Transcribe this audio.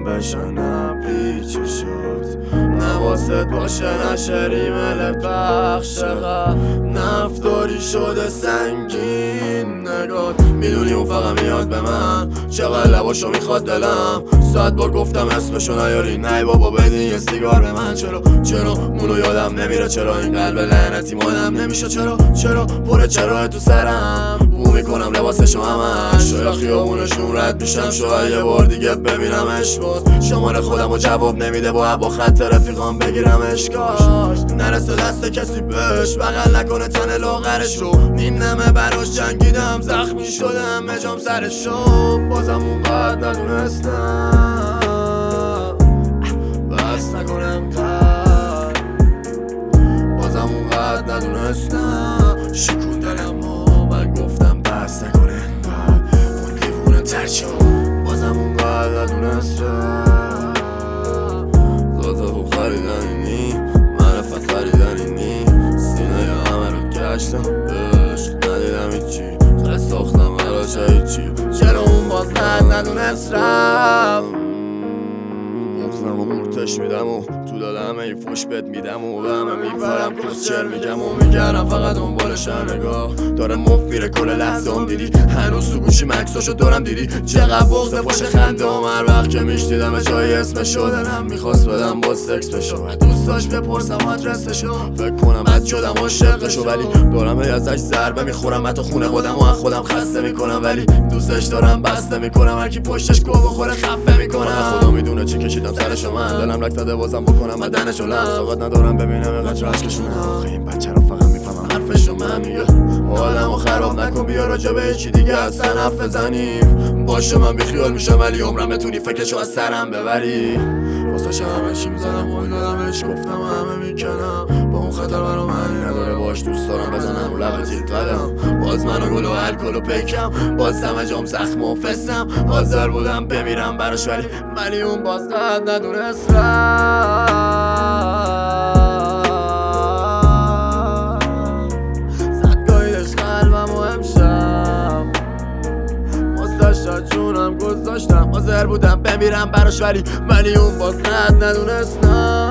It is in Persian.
بشنم پیچی شد نواست باشه نشری ملت بخش چقدر نفتاری شده سنگین نگات میدونی اون فقط میاد به من چقدر لباشو میخواد دلم 100 بار گفتم اسمشو نیاری نه بابا بدین یه سیگار به من چرا مونو یادم نمیره چرا این قلب لعنتی مادم نمیشه چرا پر چرا تو سرم بو میکنم لباسشو همش شاید خیابونشون رد میشم شاید یه بار دیگه ببینمش باز شماره خودمو جواب نمیده با خط رفیقام بگیرمش کاش نرسه دست کسی بهش بغل نکنه تن لاغرش رو نیم نمه براش جنگیدم زخمی شدم مجام سرشو بازم اونقدر ندونستم بس نکنم تر بازم اونقدر ندونستم شکون دلم و من گفتم بس نکنه اون دیوونه ترچو بازم اونقدر ندونستم ذاته خوب خریدنی معرفت خریدنی سینه همه رو گشتم عشق ندیدم هیچی خست ساختم براش هیچی چرا اون باز ندونست رفت بغزم و قورتش میدم و تو دلم ای فوش بد میدم و همه میپرم کسچر میگم و میگرم فقط دنبالش نگاه داره مفیره کل لحظه هم دیدی هنوز تو گوشی مکساشو دارم دیدی چقدر بغض پشت خنده هم هر وقت که میشنیدم جای اسمشو دلم میخواست بدم با سکس بشو دوست داشت بپرسم آدرسشو فکر کنم بد شدم عاشقشو ولی دارم ازش ضربه میخورم حتی خونه خودم و خودم خسته میکنم ولی دوستش دارم بسته میکنم هرکی پشتش گو بخوره خفه میکنم خدا میدونه چی کشیدم سرشو من دلم لک زده بازم بکنم بدنشو لم ساقت ندارم ببینم اینقدر عشقشونه آخه این بچه رو فقط میفهمم حرفشو من میگه حالمو خراب نکن بیا راجع به چی دیگه اصلا حرف بزنیم باشه من بیخیال میشم ولی عمرم بتونی فکرشو از سرم ببری واسه همه چی میزنم و دادمش گفتم همه میکنم با اون خطر برام معنی نداره باش دوست دارم بزنم رو لب تیر قدم باز من و گل و الکل و پیکم باز همه جام زخم و فستم حاضر بودم بمیرم براش ولی اون باز قد ندونست جونم گذاشتم حاضر بودم بمیرم براش ولی اون باز ندونستم